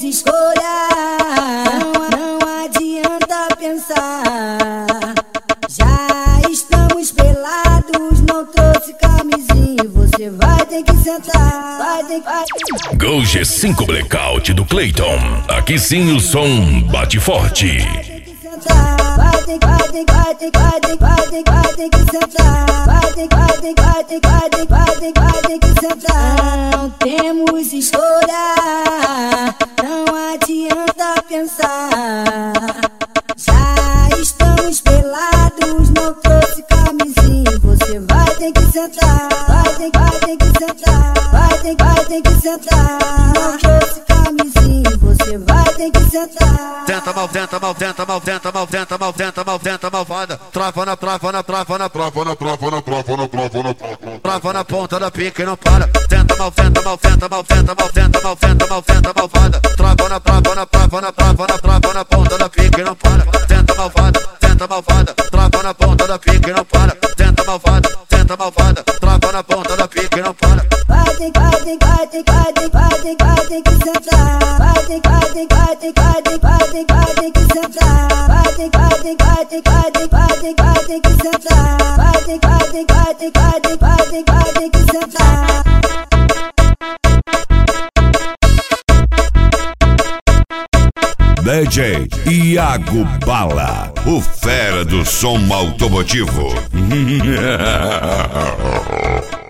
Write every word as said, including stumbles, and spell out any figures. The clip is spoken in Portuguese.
escolha, não, não adianta pensar. Já estamos pelados, não trouxe camisinha, você vai ter que sentar, vai ter que... Vai. Gol G cinco Blackout do Clayton. Aqui sim o som bate forte. Vai ter que, vai ter que, vai ter que, vai ter que, vai ter que, vai ter que sentar. Vai ter que, vai ter que, vai ter que, vai ter que, vai ter que, vai ter que sentar. Não temos escolha, não adianta pensar. Já estamos pelados, não trouxe camisinha, você vai ter que sentar. Vai ter que, vai ter que sentar. Vai ter que, vai ter que sentar. Não trouxe camisinha, você vai ter que sentar. Tenta mal, tenta mal, tenta mal, tenta mal, tenta mal, tenta mal, tenta malvada. Trava na, trava na, trava na, trava na, trava na, trava na, trava na, trava na ponta da pica e não para. Tenta mal, tenta mal, tenta mal, tenta mal, tenta mal, tenta mal, tenta malvada. Trava na, trava na, trava na, trava na, trava na ponta da pica e não para. Tenta malvada, tenta malvada, trava na ponta da pica e não para. Tenta malvada, tenta malvada, trava na ponta da pica e não para. Vai ter que, vai ter que, vai ter que, vai ter que, vai ter que, vai ter que sentar. Vai ter que, vai ter que, vai ter que, vai ter que, vai ter que, vai ter que sentar. Vai ter que, vai ter que, vai ter que, vai ter que, vai ter que, vai ter que sentar. Vai ter que, vai ter que, vai ter que, vai ter que, vai ter que, vai ter que sentar. D J Iago Bala, o fera do som automotivo.